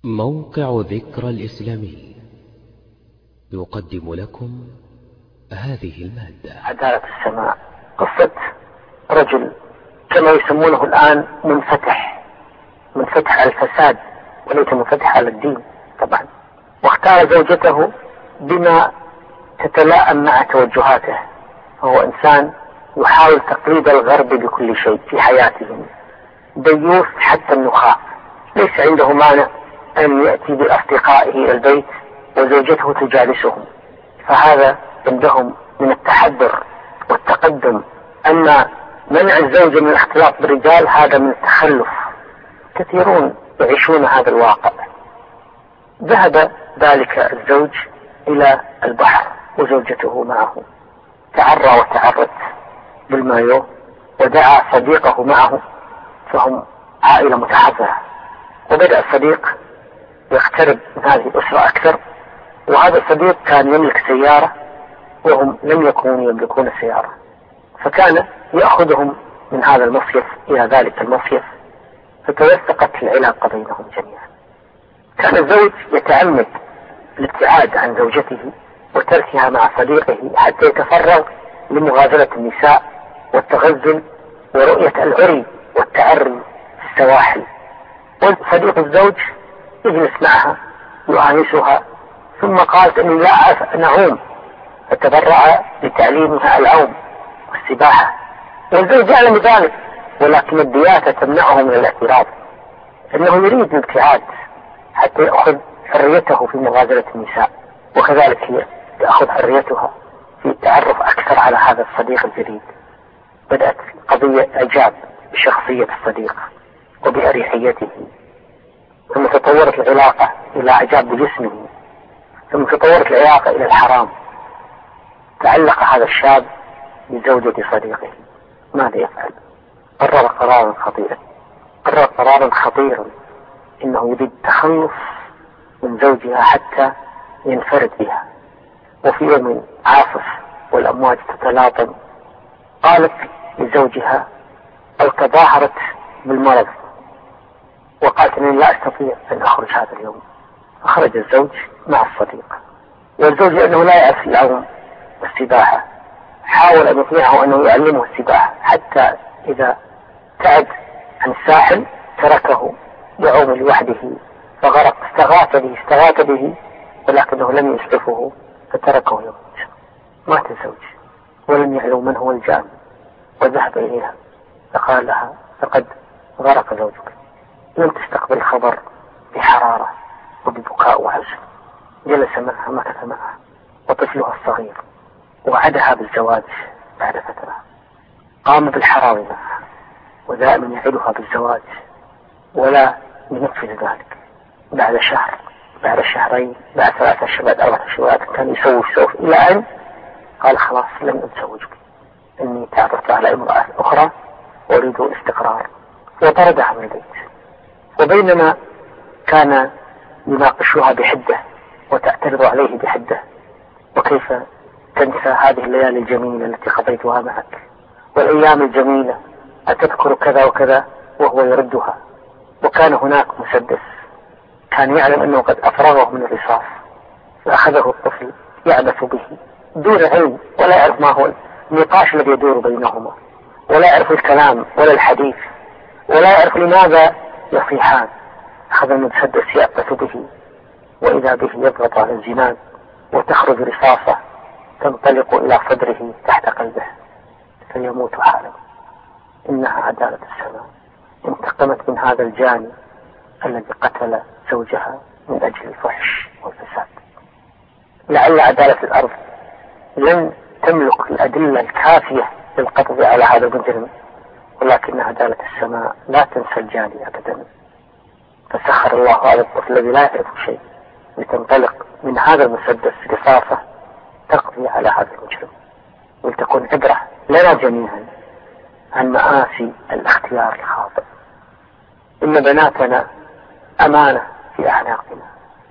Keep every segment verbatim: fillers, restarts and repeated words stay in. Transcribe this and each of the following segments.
موقع ذكرى الإسلامي يقدم لكم هذه المادة. عدالة السماء، قصة رجل كما يسمونه الآن منفتح منفتح على الفساد وليس منفتح على الدين طبعا، واختار زوجته بما تتلائم مع توجهاته. هو إنسان يحاول تقليد الغرب بكل شيء في حياتهم، ديوث حتى النخاع، ليس عنده مانع أن يأتي بأصدقائه إلى البيت وزوجته تجالسهم. فهذا عندهم من التحضر والتقدم، أن منع الزوجة من الاختلاط بالرجال هذا من التخلف. كثيرون يعيشون هذا الواقع. ذهب ذلك الزوج إلى البحر وزوجته معه، تعرى وتعرت بالمايو ودعا صديقه معه، فهم عائلة متحضرة. وبدأ الصديق يقترب من هذه الأسرة أكثر، وهذا الصديق كان يملك سيارة وهم لم يكونوا يملكون سيارة، فكان يأخذهم من هذا المصيف إلى ذلك المصيف، فتوثقت العلاقة بينهم جميعا. كان الزوج يتعمد الابتعاد عن زوجته وتركها مع صديقه حتى يتفرغ لمغازلة النساء والتغزل ورؤية العري والتعري في السواحل. وصديق الزوج يجلس معها يؤانسها، ثم قالت اني لا اعرف ان اعوم، فتبرع لتعليمها العوم والسباحة. والزوج يعلم ذلك، ولكن الدياتة تمنعه من الاعتراض، انه يريد الابتعاد حتى يأخذ حريته في مغازلة النساء، وكذلك هي تأخذ حريتها في التعرف اكثر على هذا الصديق الجديد. بدأت قضية اعجاب بشخصية الصديق وبأريحيته، ثم تطورت العلاقة إلى إعجاب بجسمه، ثم تطورت العلاقة إلى الحرام. تعلق هذا الشاب بزوجة صديقه. ماذا يفعل؟ قرر قرارا خطيرا قرر قرارا خطيرا إنه يريد التخلص من زوجها حتى ينفرد بها. وفي يوم عاصف والأمواج تتلاطم، قالت لزوجها أو تظاهرت بالمرض وقالت انني لا استطيع ان اخرج هذا اليوم. فخرج الزوج مع الصديق، والزوج لانه لا يعرف العوم والسباحة حاول ان يقنعه انه يعلمه السباحة، حتى اذا تعب عن الساحل تركه يعوم لوحده فغرق. استغاث به استغاث به ولكنه لم يسعفه فتركه يموت. مات الزوج ولم يعلم من هو الجان، وذهب اليها فقال لها لقد غرق زوجك. لم تستقبل الخبر بحرارة وببكاء وحزن. جلس معها مكث معها وطفلها الصغير، وعدها بالزواج بعد فترة. قام بالحرام معها ودائما يعدها بالزواج ولا ينفذ ذلك. بعد شهر بعد شهرين بعد ثلاثة أشهر بعد أربعة أشهر كان يسوي سوف، إلى أن قال خلاص لن أتزوجك، إني تعرفت على امرأة أخرى وأريد الاستقرار، وطردها من البيت. وبينما كان يناقشها بحدة وتعترض عليه بحدة، وكيف تنسى هذه الليالي الجميلة التي قضيتها معك والأيام الجميلة، أتذكر كذا وكذا، وهو يردها. وكان هناك مسدس كان يعلم أنه قد أفرغه من الرصاص، فأخذه الطفل يعبث به دون علم، ولا يعرف ما هو النقاش الذي يدور بينهما، ولا يعرف الكلام ولا الحديث، ولا يعرف لماذا يصيحان. أخذ المسدس يأبث به، وإذا به يضغط على الزناد وتخرج رصاصة تنطلق إلى صدره تحت قلبه فيموت حالا. إنها عدالة السماء، انتقمت من هذا الجاني الذي قتل زوجها من أجل الفحش والفساد. لعل عدالة الأرض لن تملك الأدلة الكافية للقبض على هذا المجرم، ولكن عدالة السماء لا تنسى الجاني أبدا. فسخر الله هذا الطفل الذي لا يعرف شيء لتنطلق من هذا المسدس رصاصة تقضي على هذا المجرم، ولتكون عبرة لنا جميعا عن مآسي الاختيار الخاطئ. إن بناتنا أمانة في أعناقنا،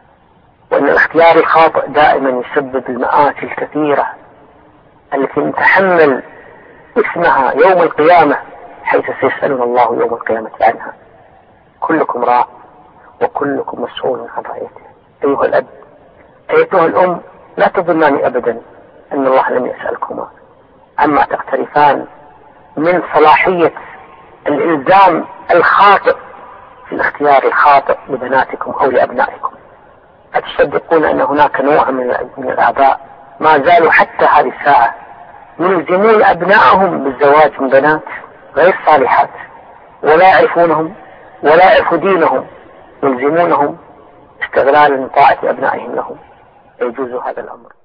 وأن الاختيار الخاطئ دائما يسبب المآسي الكثيرة التي نتحمل اسمها يوم القيامة، حيث سيسألنا الله يوم القيامة عنها. كلكم راع وكلكم مسؤول عن رعيته. أيها الأب، أيتها الأم، لا تظنان أبدا أن الله لم يسألكما عما تقترفان من صلاحية الإلزام الخاطئ في الاختيار الخاطئ لبناتكم أو لأبنائكم. أتصدقون أن هناك نوع من الآباء ما زالوا حتى هذه الساعة يلزمون أبنائهم بالزواج من بنات غير صالحات، ولا يعرفونهم ولا يعرفوا دينهم، يلزمونهم استغلالا من طاعة أبنائهم لهم. يجوز هذا الأمر؟